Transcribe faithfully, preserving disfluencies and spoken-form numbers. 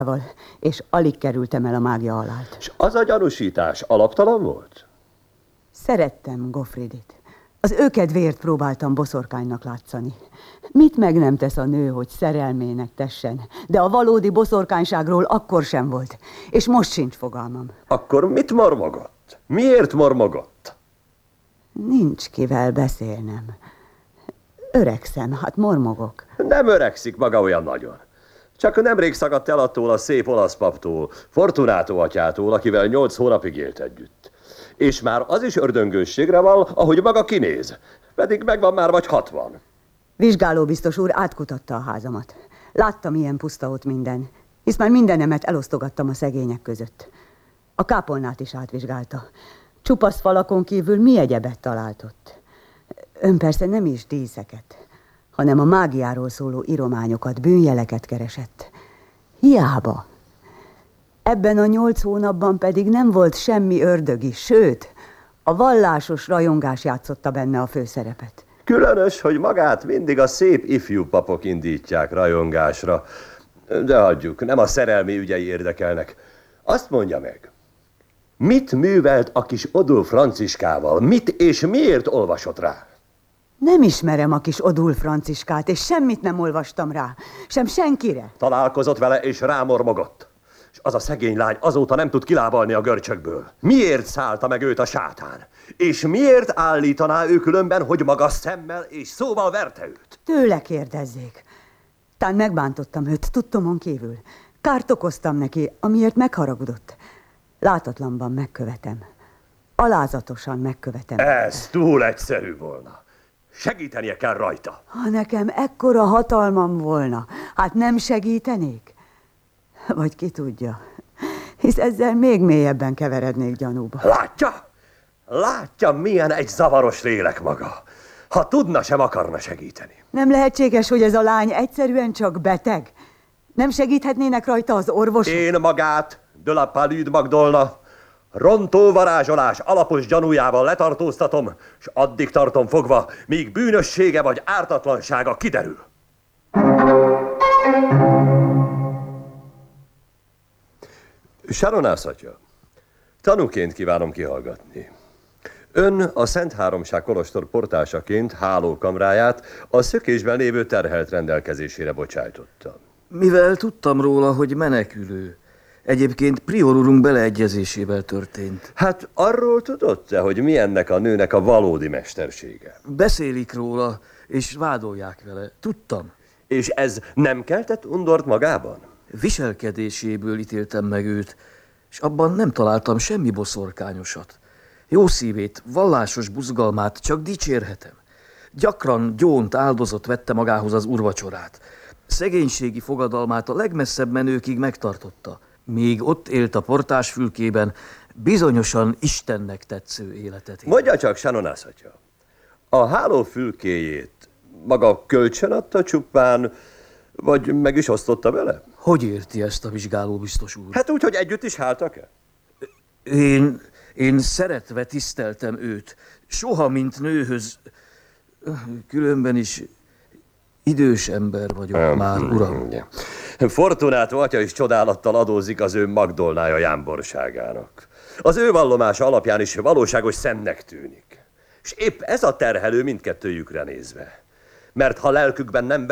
és alig kerültem el a mágia alált. És az a gyanúsítás alaptalan volt? Szerettem Gottfriedit. Az ő kedvéért próbáltam boszorkánynak látszani. Mit meg nem tesz a nő, hogy szerelmének tessen, de a valódi boszorkányságról akkor sem volt, és most sincs fogalmam. Akkor mit mormogott? Miért mormogott? Nincs kivel beszélnem. Öregszem, hát mormogok. Nem öregszik maga olyan nagyon. Csak nemrég szagadt el attól a szép olasz paptól, Fortunato atyától, akivel nyolc hónapig élt együtt. És már az is ördöngősségre val, ahogy maga kinéz. Pedig megvan már vagy hatvan. Vizsgálóbiztos úr átkutatta a házamat. Láttam, ilyen puszta ott minden, hisz már mindenemet elosztogattam a szegények között. A kápolnát is átvizsgálta. Csupasz falakon kívül mi egyebet talált ott. Ön persze nem is díszeket, hanem a mágiáról szóló írományokat, bűnjeleket keresett. Hiába. Ebben a nyolc hónapban pedig nem volt semmi ördögi, sőt, a vallásos rajongás játszotta benne a főszerepet. Különös, hogy magát mindig a szép ifjú papok indítják rajongásra. De hagyjuk, nem a szerelmi ügyei érdekelnek. Azt mondja meg, mit művelt a kis Odul Franciskával? Mit és miért olvasott rá? Nem ismerem a kis Odul Franciskát, és semmit nem olvastam rá, sem senkire. Találkozott vele, és rámormogott. És az a szegény lány azóta nem tud kilábalni a görcsökből. Miért szállta meg őt a sátán? És miért állítaná ő különben, hogy maga szemmel és szóval verte őt? Tőle kérdezzék. Tán megbántottam őt, tudtomon kívül. Kárt okoztam neki, amiért megharagudott. Látatlanban megkövetem. Alázatosan megkövetem. Ez túl egyszerű volna. Segítenie kell rajta. Ha nekem ekkora hatalmam volna, hát nem segítenék? Vagy ki tudja, hisz ezzel még mélyebben keverednék gyanúba. Látja? Látja, milyen egy zavaros lélek maga. Ha tudna, sem akarna segíteni. Nem lehetséges, hogy ez a lány egyszerűen csak beteg? Nem segíthetnének rajta az orvosok? Én magát, de la Palude Magdolna, rontó varázsolás alapos gyanújával letartóztatom, és addig tartom fogva, míg bűnössége vagy ártatlansága kiderül. Saronász atya, tanúként kívánom kihallgatni. Ön a Szent Háromság kolostor portásaként hálókamráját a szökésben lévő terhelt rendelkezésére bocsájtotta. Mivel tudtam róla, hogy menekülő, egyébként prior urunk beleegyezésével történt. Hát arról tudott-e, hogy mi ennek a nőnek a valódi mestersége? Beszélik róla, és vádolják vele. Tudtam. És ez nem keltett undort magában? Viselkedéséből ítéltem meg őt, és abban nem találtam semmi boszorkányosat. Jó szívét, vallásos buzgalmát csak dicsérhetem. Gyakran gyónt áldozott vette magához az urvacsorát. Szegénységi fogadalmát a legmesszebb menőkig megtartotta. Míg ott élt a portás fülkében, bizonyosan Istennek tetsző életet élt. Mondja csak, Saronász atya, a háló fülkéjét maga kölcsön adta csupán, vagy meg is osztotta vele? Hogy érti ezt a vizsgálóbiztos úr? Hát úgy, hogy együtt is háltak-e? Én, én szeretve tiszteltem őt. Soha, mint nőhöz. Különben is idős ember vagyok um, már, uram. Fortunato atya is csodálattal adózik az ő Magdolnája jámborságának. Az ő vallomása alapján is valóságos szemnek tűnik. És épp ez a terhelő mindkettőjükre nézve. Mert ha lelkükben nem